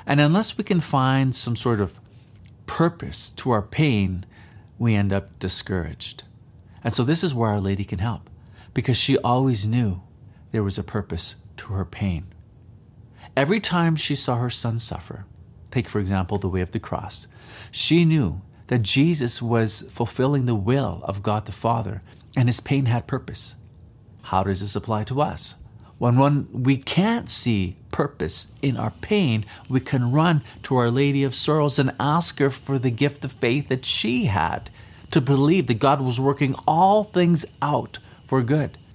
And unless we can find some sort of purpose to our pain, we end up discouraged. And so this is where Our Lady can help, because she always knew there was a purpose to her pain. Every time she saw her son suffer, take for example the way of the cross, she knew that Jesus was fulfilling the will of God the Father, and his pain had purpose. How does this apply to us? When we can't see purpose in our pain, we can run to Our Lady of Sorrows and ask her for the gift of faith that she had, to believe that God was working all things out for good.